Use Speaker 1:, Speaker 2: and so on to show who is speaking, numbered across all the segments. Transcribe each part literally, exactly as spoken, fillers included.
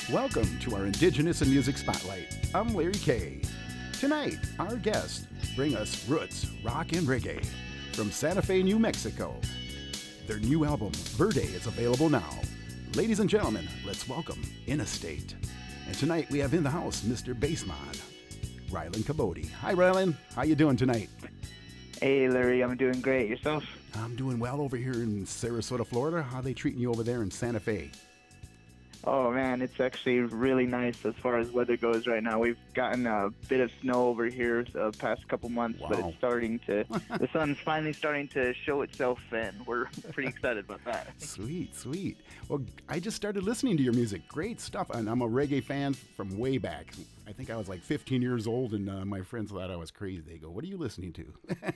Speaker 1: Welcome to our Indigenous and Music Spotlight. I'm Larry Kay. Tonight, our guests bring us roots, rock, and reggae from Santa Fe, New Mexico. Their new album, Verde, is available now. Ladies and gentlemen, let's welcome Innestate. And tonight we have in the house Mister Bassman, Rylan Cabody. Hi, Rylan. How you doing tonight?
Speaker 2: Hey, Larry. I'm doing great. Yourself?
Speaker 1: I'm doing well over here in Sarasota, Florida. How are they treating you over there in Santa Fe?
Speaker 2: Oh, man, it's actually really nice as far as weather goes right now. We've gotten a bit of snow over here the past couple months,
Speaker 1: Wow.
Speaker 2: but it's starting to, the sun's finally starting to show itself, and we're pretty excited about that.
Speaker 1: Sweet, sweet. Well, I just started listening to your music. Great stuff. And I'm a reggae fan from way back. I think I was like fifteen years old, and uh, my friends thought I was crazy. They go, "What are you listening to?"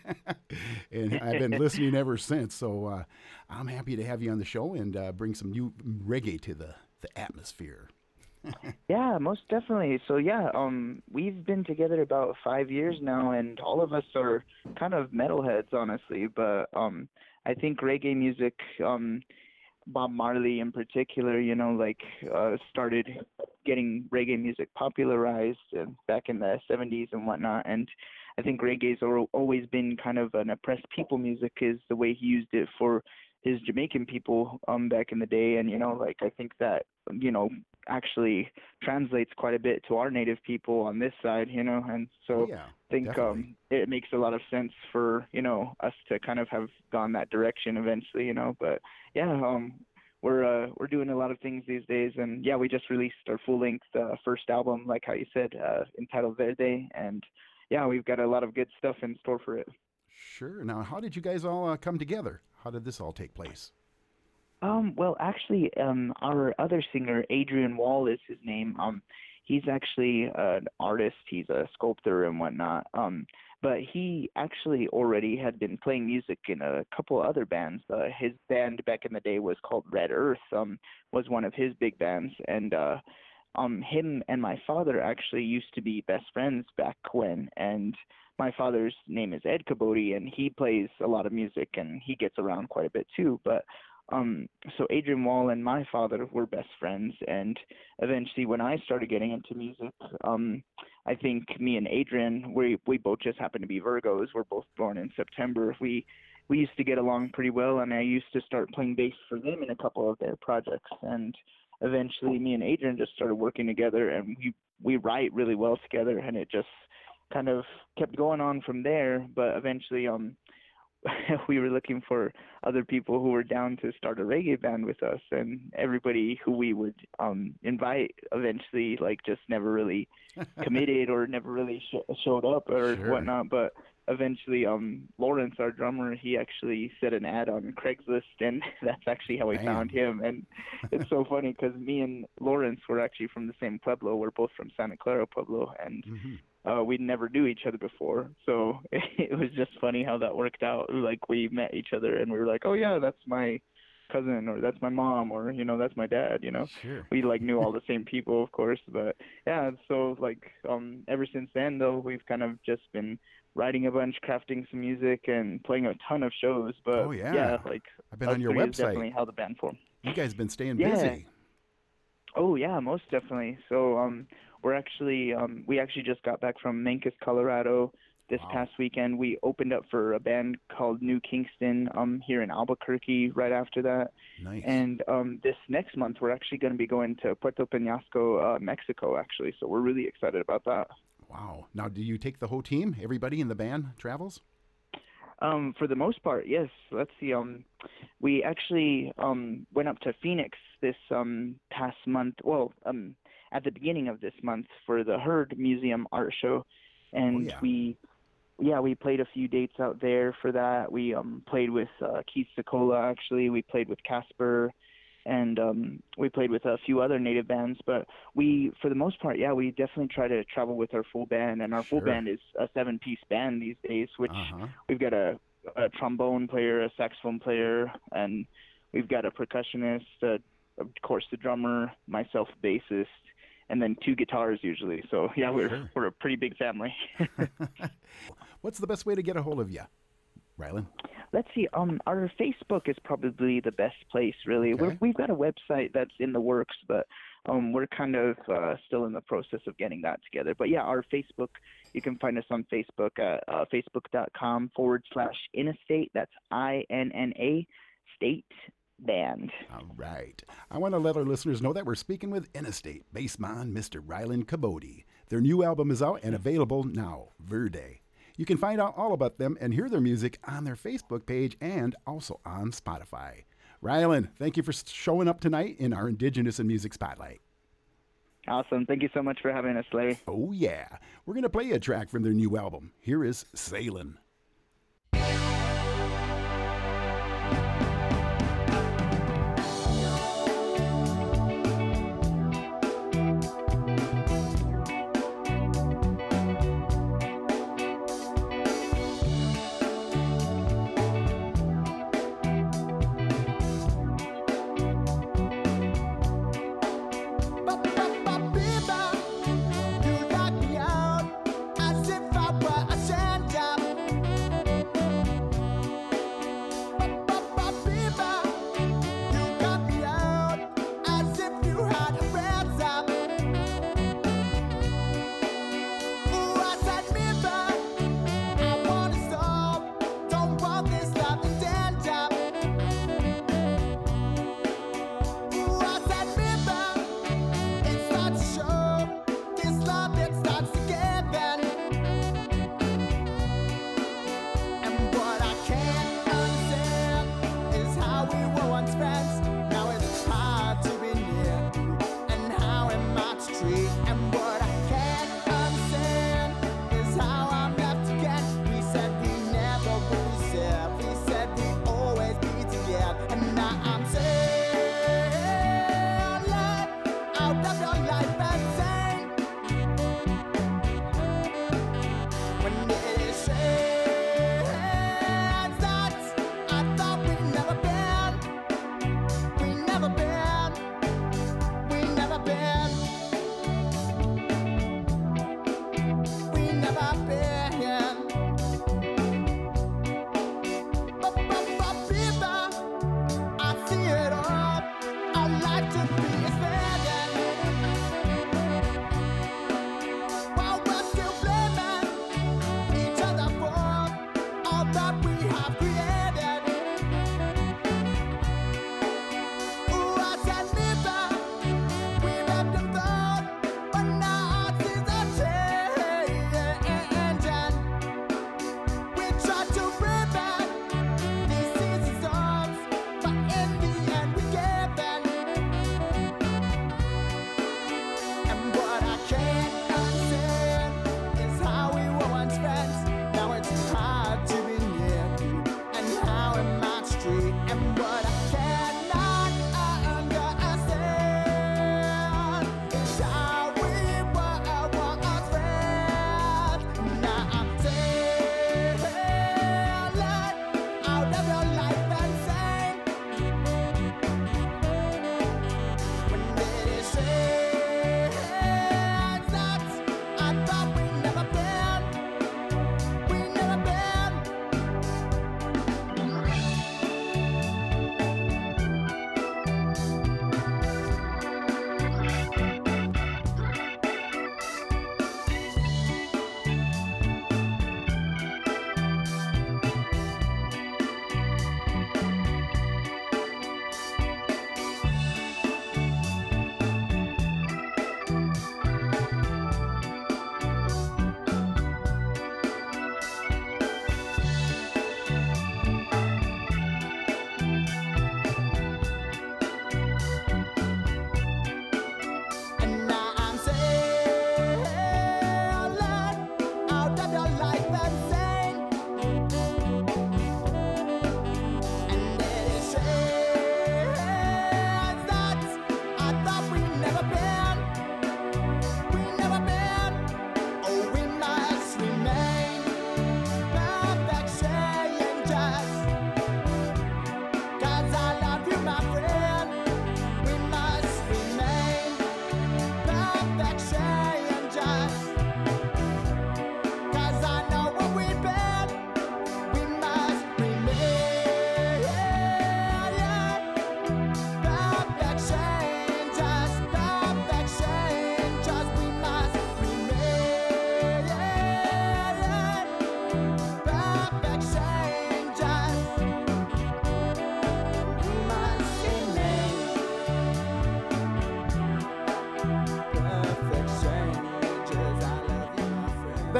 Speaker 1: And I've been listening ever since. So uh, I'm happy to have you on the show and uh, bring some new reggae to the, the atmosphere.
Speaker 2: Yeah, most definitely. So yeah, um, we've been together about five years now, and all of us are kind of metalheads, honestly. But um, I think reggae music, um, Bob Marley in particular, you know, like uh, started getting reggae music popularized uh, back in the seventies and whatnot. And I think reggae's al- always been kind of an oppressed people music, is the way he used it for his Jamaican people um, back in the day. And, you know, like I think that, you know, actually translates quite a bit to our native people on this side, you know, and so
Speaker 1: Oh, yeah,
Speaker 2: I think
Speaker 1: definitely.
Speaker 2: um, it makes a lot of sense for, you know, us to kind of have gone that direction eventually, you know, but yeah, um, we're, uh, we're doing a lot of things these days, and yeah, we just released our full-length uh, first album, like how you said, uh, entitled Verde, and yeah, we've got a lot of good stuff in store for it.
Speaker 1: Sure. Now, how did you guys all uh, come together? How did this all take place?
Speaker 2: Um, well, actually, um, our other singer, Adrian Wall is his name. Um, he's actually an artist. He's a sculptor and whatnot. Um, but he actually already had been playing music in a couple other bands. Uh, his band back in the day was called Red Earth. Um, was one of his big bands, and uh, um, him and my father actually used to be best friends back when. And my father's name is Ed Cabody, and he plays a lot of music, and he gets around quite a bit too. But Um, so Adrian Wall and my father were best friends, and eventually when I started getting into music, um, I think me and Adrian, we we both just happen to be Virgos. We're both born in September. We we used to get along pretty well, and I used to start playing bass for them in a couple of their projects, and eventually me and Adrian just started working together, and we we write really well together, and it just kind of kept going on from there. But eventually, um. we were looking for other people who were down to start a reggae band with us, and everybody who we would um invite eventually like just never really committed or never really sh- showed up or
Speaker 1: Sure.
Speaker 2: whatnot. But eventually um Lawrence, our drummer, he actually set an ad on Craigslist, and that's actually how we
Speaker 1: Bam.
Speaker 2: found him. And it's so funny because me and Lawrence were actually from the same pueblo. We're both from Santa Clara Pueblo, and
Speaker 1: Mm-hmm.
Speaker 2: uh, we never knew each other before, so it was just funny how that worked out. Like we met each other, and we were like, "Oh yeah, that's my cousin," or "That's my mom," or you know, "That's my dad." You know,
Speaker 1: Sure.
Speaker 2: we like knew all the same people, of course. But yeah, so like um, ever since then, though, we've kind of just been writing a bunch, crafting some music, and playing a ton of shows. But
Speaker 1: Oh, yeah.
Speaker 2: yeah, like
Speaker 1: I've been
Speaker 2: us
Speaker 1: on your
Speaker 2: three is
Speaker 1: website.
Speaker 2: definitely how the band formed.
Speaker 1: You guys have been staying
Speaker 2: Yeah.
Speaker 1: busy.
Speaker 2: Oh yeah, most definitely. So um, we're actually um, we actually just got back from Memphis, Colorado this
Speaker 1: Wow.
Speaker 2: past weekend. We opened up for a band called New Kingston um, here in Albuquerque right after that.
Speaker 1: Nice.
Speaker 2: And um, this next month we're actually going to be going to Puerto Peñasco, uh, Mexico, actually. So we're really excited about that.
Speaker 1: Wow. Now, do you take the whole team? Everybody in the band travels?
Speaker 2: Um, for the most part, yes. Let's see. Um, we actually um, went up to Phoenix this um, past month. Well, um, at the beginning of this month for the Herd Museum Art Show, and
Speaker 1: Oh, yeah.
Speaker 2: we, yeah, we played a few dates out there for that. We um, played with uh, Keith Secola. Actually, we played with Casper, and um, we played with a few other native bands. But we, for the most part, yeah, we definitely try to travel with our full band, and our full
Speaker 1: Sure.
Speaker 2: band is a seven-piece band these days, which
Speaker 1: Uh-huh.
Speaker 2: we've got a, a trombone player, a saxophone player, and we've got a percussionist, uh, of course the drummer, myself, bassist, and then two guitars usually. So yeah, we're
Speaker 1: Sure.
Speaker 2: we're a pretty big family.
Speaker 1: What's the best way to get a hold of you, Rylan?
Speaker 2: Let's see. Um, our Facebook is probably the best place, really. We're,
Speaker 1: Okay.
Speaker 2: we've got a website that's in the works, but um, we're kind of uh, still in the process of getting that together. But yeah, our Facebook, you can find us on Facebook at uh, facebook.com forward slash Innestate. That's I N N A State Band.
Speaker 1: All right. I want to let our listeners know that we're speaking with Innestate bassman Mister Rylan Cabody. Their new album is out and available now, Verde. You can find out all about them and hear their music on their Facebook page and also on Spotify. Rylan, thank you for showing up tonight in our Indigenous and Music Spotlight.
Speaker 2: Awesome. Thank you so much for having us, Larry.
Speaker 1: Oh, yeah. We're going to play a track from their new album. Here is Sailin'.
Speaker 3: Now it's hard to be near.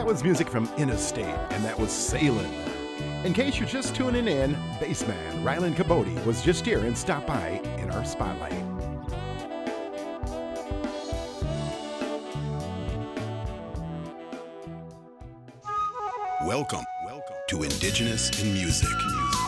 Speaker 1: was music from Interstate, and that was Sailin'. In case you're just tuning in, bassman Rylan Capote was just here and stopped by in our spotlight.
Speaker 3: Welcome, welcome to Indigenous in Music. music.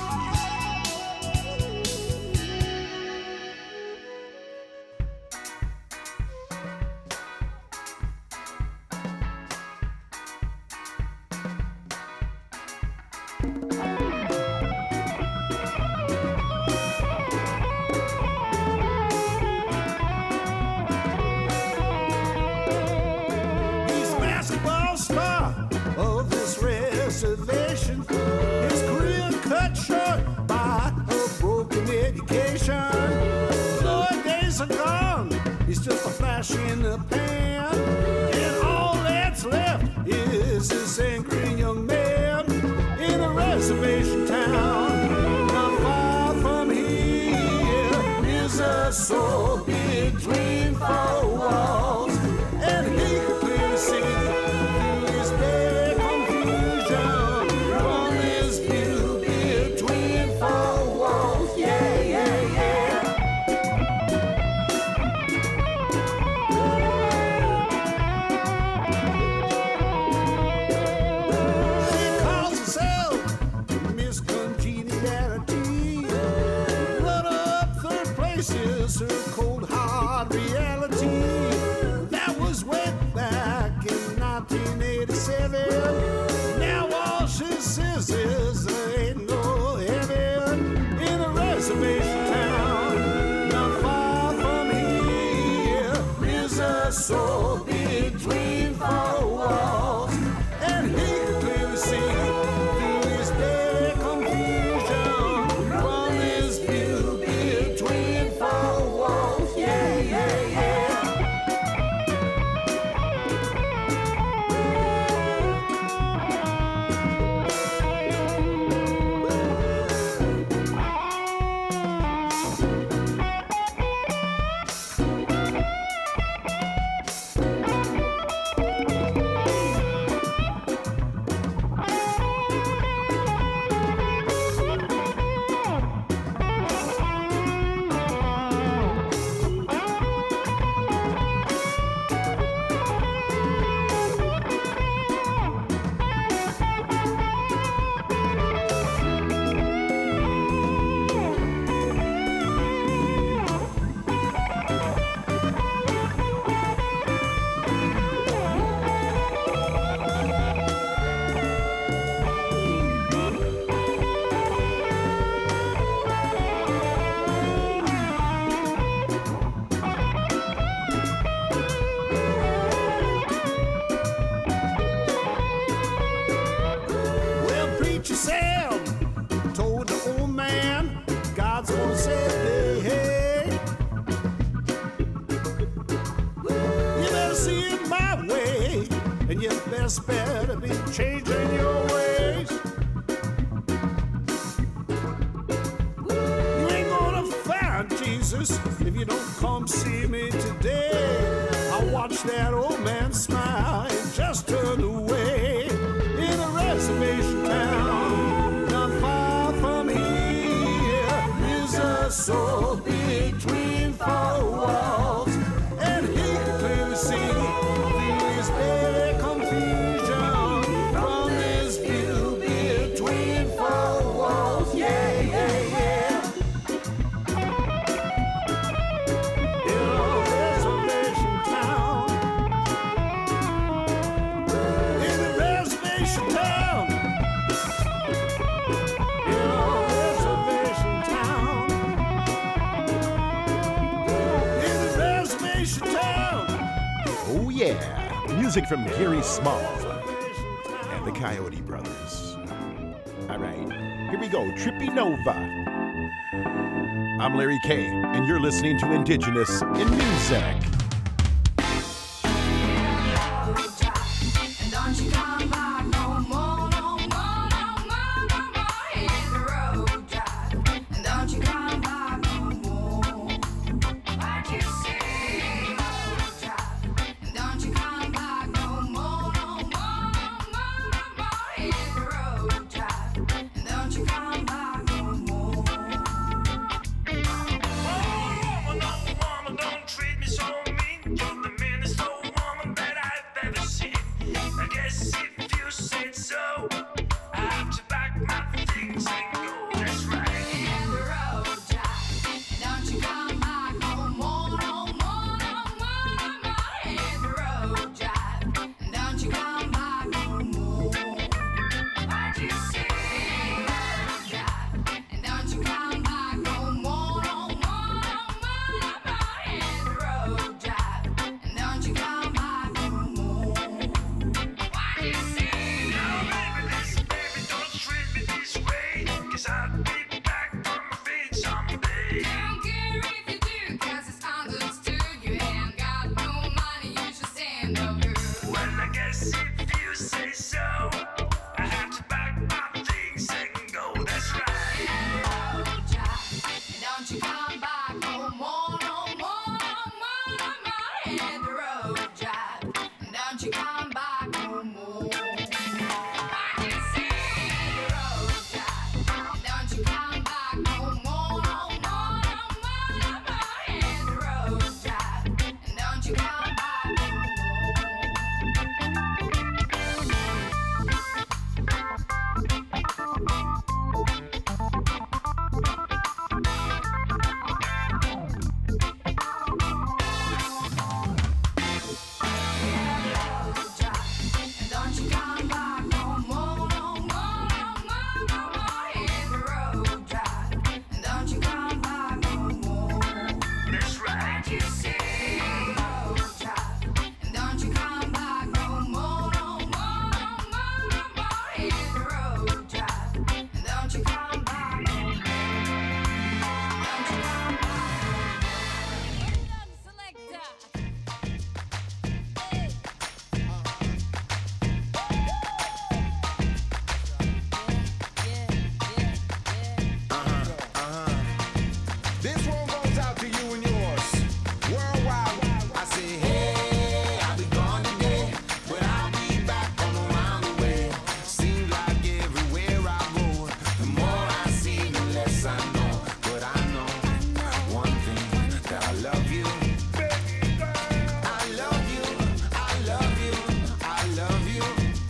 Speaker 4: Better be changing your ways. You ain't gonna find Jesus if you don't come see me today. I watched that old man smile and just turned away. In a reservation town not far from here is a soul between four walls, and he can clearly see these very confusion from his view between four walls. Yeah, yeah, yeah. In a reservation town, in a reservation town, in a reservation town, in a reservation town.
Speaker 1: Oh yeah. Music from Gary Small and the Coyote Brothers. All right, here we go. Trippy Nova. I'm Larry K, and you're listening to Indigenous in Music.
Speaker 5: Don't you come back no more, no more, no more. guess I'll be back on my feet someday.
Speaker 6: Don't care if you do, 'cause it's understood. You ain't got no money, you should stand up, girl.
Speaker 5: Well, I guess if you say so, I have to pack my things and go. That's right.
Speaker 6: Road drive, and don't you come back no more, no more, no more, no more. Hit the road drive, and don't you come back no more. I can see the road drive, and don't you come back no more, no more, no more, no more. Hit the road drive, and don't you come back no more. And don't you come back no more, no more, no more, no more. Hit the road drive, and don't you come back no more.
Speaker 5: That's right.
Speaker 6: You see the road drive, and don't you come back no more, no more, no more, no more. Hit the road drive, and don't you come back no more. Don't you come
Speaker 7: This one goes out to you and yours. Worldwide, I say, hey, I'll be gone today, but I'll be back on around the way. Seems like everywhere I go, the more I see, the less I know. But I know one thing, that I love you. I love you, I love you, I love you.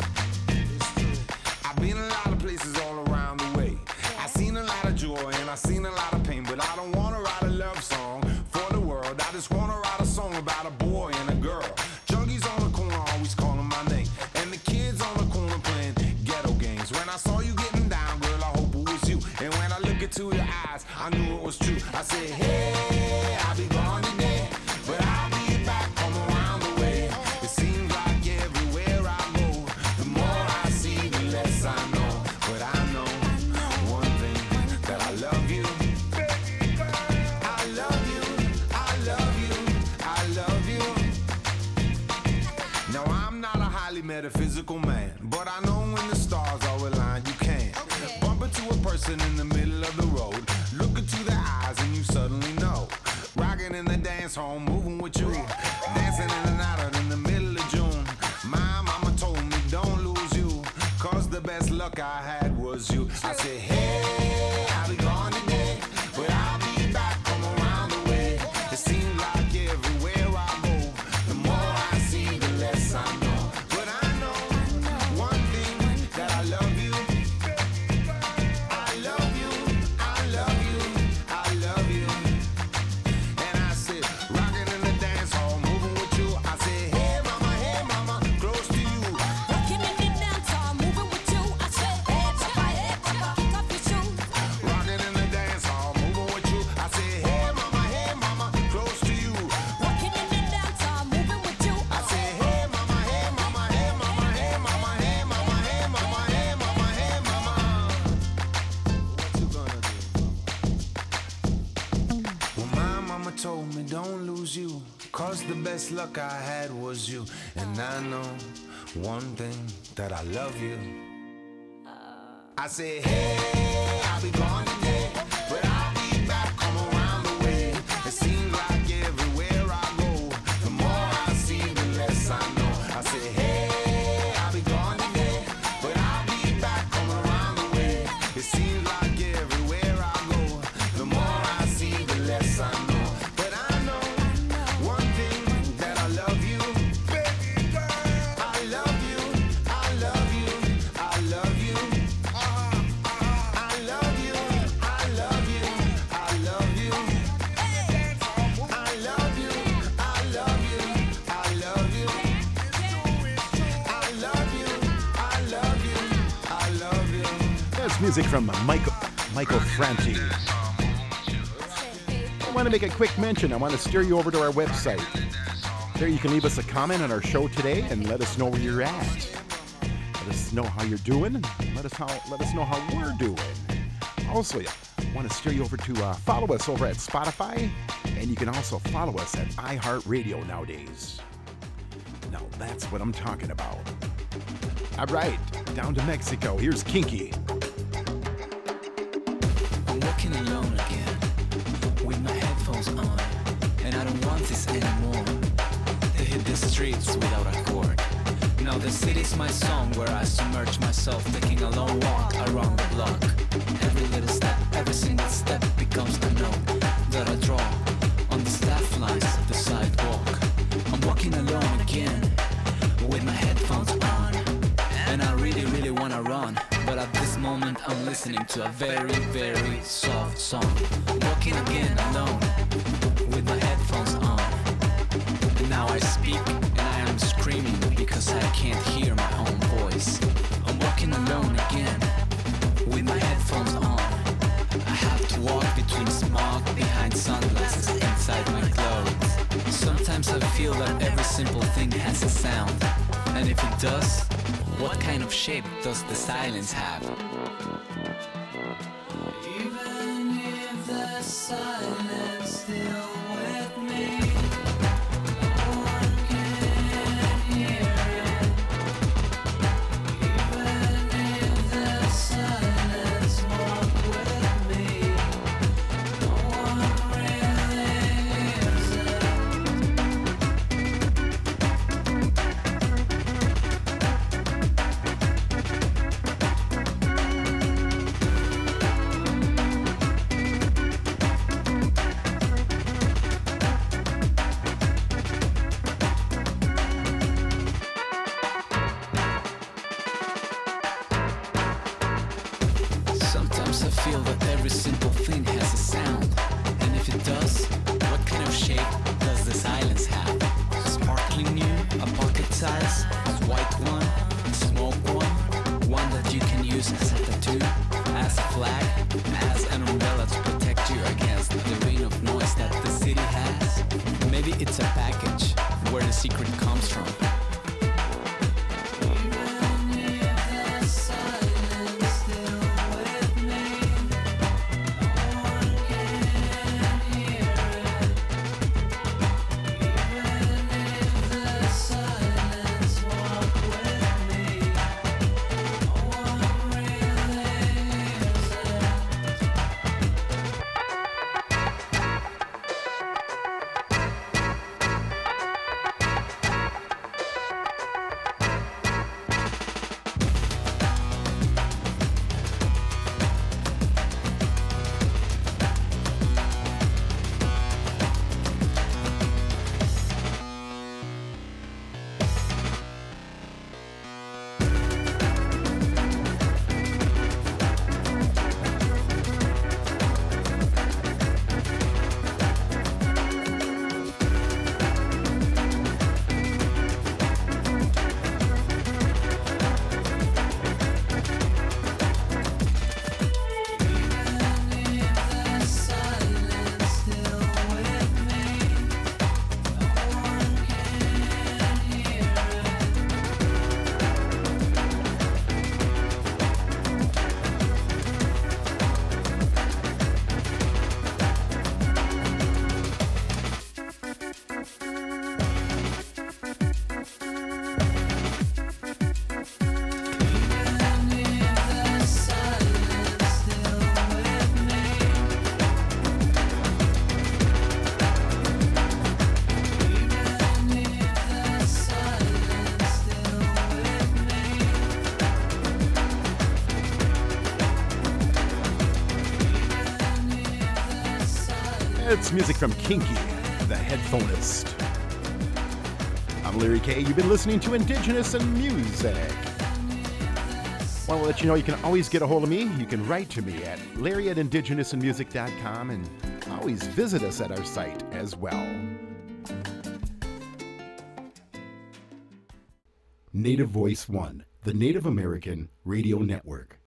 Speaker 7: I've been a lot of places all around the way. I seen a lot of joy and I seen a lot of pain, but I don't wanna write a love song for the world. I just wanna write a song about a boy and a girl. Junkies on the corner always calling my name, and the kids on the corner playing ghetto games. When I saw you getting down, girl, I hope it was you. And when I look into your eyes, I knew it was true. I said, hey, I'll be gone today, but I'll be back on around the way. It seems like everywhere I go, the more I see, the less I know. But I know one thing, that I love you. I love you, I love you, I love you. Now I'm not a highly metaphysical man, but I know when the stars are aligned, you can bump into a person in the middle of the road, look into their eyes and you suddenly know. Rocking in the dance hall, moving with you, dancing in and out in the middle of June. My mama told me don't lose you, 'cause the best luck I had was you. I said, hey, I'll be gone today, but I'll be back from around the way. It seems like everywhere I go, the more I see, the less I know. But I know one thing, that I love you. I love you, I love you, I love you. And I said, rocking in the dance hall, moving with you. I said, hey mama, hey mama, close to you.
Speaker 8: Rocking in the dance hall, moving with you. I said, hey papa, hey papa, kick off your shoes.
Speaker 7: Rocking in the dance hall, moving with you. I said, hey mama, hey mama, close to you.
Speaker 8: Rocking in the dance hall, moving with you.
Speaker 7: I said, hey mama, hey mama, hey mama, hey mama, hey mama, hey mama, hey mama, hey mama. What you gonna do? Well, my mama told me don't lose you, 'cause the best luck I had was you. And I know one thing, that I love you. I said, hey, I'll be gone today, but I'll be back, come around the way. It seems like everywhere I go, the more I see, the less I know. I said, hey, I'll be gone today, but I'll be back, come around the way. It seems like everywhere I go, the more I see, the less I know. But I know one thing, that I love you. I love you, I love you, I love you. I love you, I love you, I love you. I love you, I love you, I love you. I love you, I love you, I love you.
Speaker 1: That's music from Michael Michael Franti. I want to make a quick mention. I want to steer you over to our website. There you can leave us a comment on our show today and let us know where you're at. Let us know how you're doing, and let us how let us know how we're doing. Also, I want to steer you over to uh, follow us over at Spotify, and you can also follow us at iHeartRadio nowadays. Now that's what I'm talking about. All right, down to Mexico. Here's Kinky.
Speaker 9: I'm walking alone again, with my headphones on, and I don't want this anymore. To hit the streets without a cord. Now the city's my song where I submerge myself, taking a long walk around the block. Every little step, every single step becomes a note that I draw on the staff lines of the sidewalk. I'm walking alone again, with my headphones on, and I really, really wanna run, but at this moment I'm listening to a very, very soft song. I'm walking again alone, with my headphones on, and now I speak and I am screaming because I can't hear my own voice. I'm walking alone again, with my headphones on. I have to walk between smog, behind sunglasses, inside my clothes. Sometimes I feel that every simple thing has a sound, and if it does, what kind of shape does the silence have? Even if the silence still with me, no one can hear it. Even if the silence walk with me, no one really hears it. Sometimes I feel that every simple thing has a sound, and if it does, what kind of shape does the silence have? Sparkling new, a pocket size, a white one, a smoke one, one that you can use as a tattoo, as a flag, as an umbrella to protect you against the rain of noise that the city has. Maybe it's a package where the secret comes from. Even if the silence still with me, no one can hear it. Even if the silence walk with me, no one really hears it.
Speaker 1: It's music from Kinky, the headphonist. I'm Larry K. You've been listening to Indigenous in Music. Want to let you know you can always get a hold of me. You can write to me at larry at indigenous in music dot com and always visit us at our site as well. Native Voice One, the Native American Radio Network.